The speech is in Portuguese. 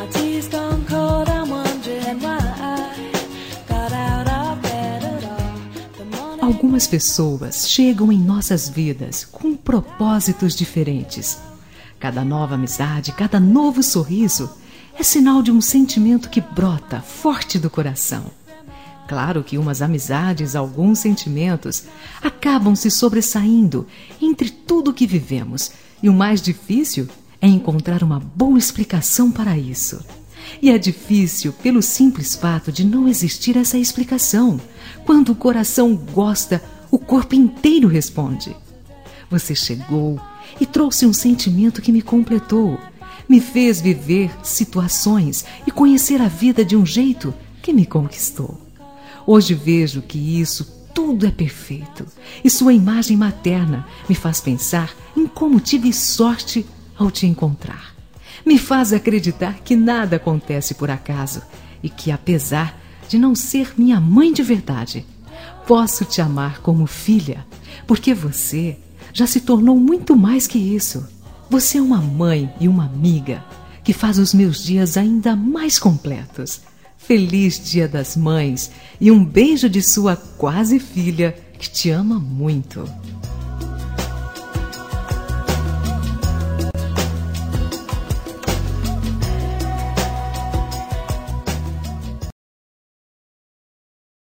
tea's gone cold, I'm wondering why I got out of bed at all. Algumas pessoas chegam em nossas vidas com propósitos diferentes. Cada nova amizade, cada novo sorriso é sinal de um sentimento que brota forte do coração. Claro que umas amizades, alguns sentimentos, acabam se sobressaindo entre tudo que vivemos, e o mais difícil é encontrar uma boa explicação para isso. E é difícil pelo simples fato de não existir essa explicação. Quando o coração gosta, o corpo inteiro responde. Você chegou e trouxe um sentimento que me completou, me fez viver situações e conhecer a vida de um jeito que me conquistou. Hoje vejo que isso tudo é perfeito e sua imagem materna me faz pensar em como tive sorte ao te encontrar. Me faz acreditar que nada acontece por acaso e que, apesar de não ser minha mãe de verdade, posso te amar como filha, porque você já se tornou muito mais que isso. Você é uma mãe e uma amiga que faz os meus dias ainda mais completos. Feliz Dia das Mães e um beijo de sua quase filha que te ama muito.